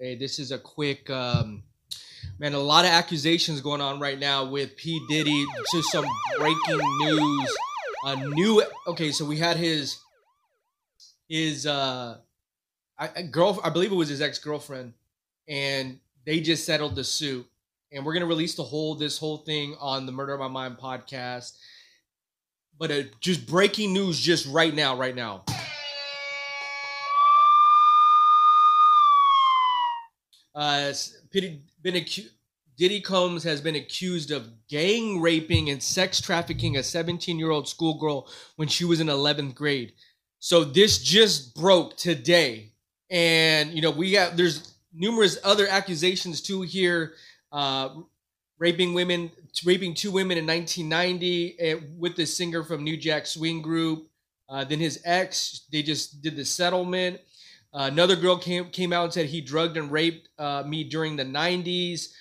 Hey, this is a quick man. A lot of accusations going on right now with P Diddy. Just some breaking news. Okay, so we had his girl. I believe it was his ex-girlfriend, and they just settled the suit. And we're gonna release this whole thing on the Murder on My Mind podcast. But just breaking news, just right now, Diddy Combs has been accused of gang raping and sex trafficking a 17-year-old schoolgirl when she was in 11th grade. So this just broke today, and there's numerous other accusations too here. Raping two women in 1990 with the singer from New Jack Swing Group. Then his ex, they just did the settlement. Another girl came out and said he drugged and raped me during the 90s.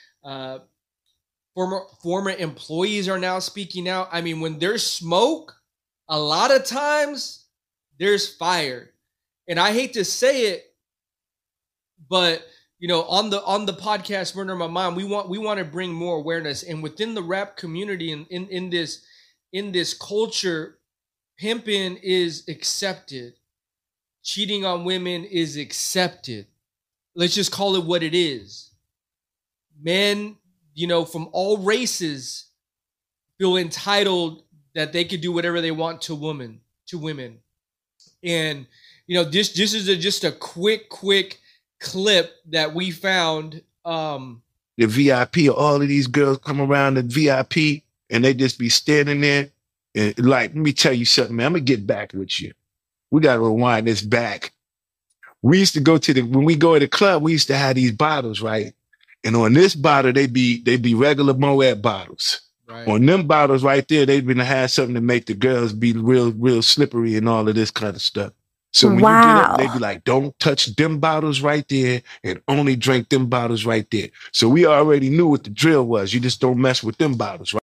Former employees are now speaking out. I mean, when there's smoke, a lot of times there's fire. And I hate to say it, but on the podcast Murder in My Mind, we want to bring more awareness. And within the rap community and in this culture, pimping is accepted. Cheating on women is accepted. Let's just call it what it is. Men, from all races feel entitled that they could do whatever they want to women. And, this is just a quick clip that we found. The VIP, all of these girls come around the VIP and they just be standing there and let me tell you something, man, I'm gonna get back with you. We got to rewind this back. We used to when we go to the club, we used to have these bottles, right? And on this bottle, they be regular Moet bottles. Right. On them bottles right there, they've been to have something to make the girls be real slippery and all of this kind of stuff. So when you get up, they be like, don't touch them bottles right there and only drink them bottles right there. So we already knew what the drill was. You just don't mess with them bottles, right?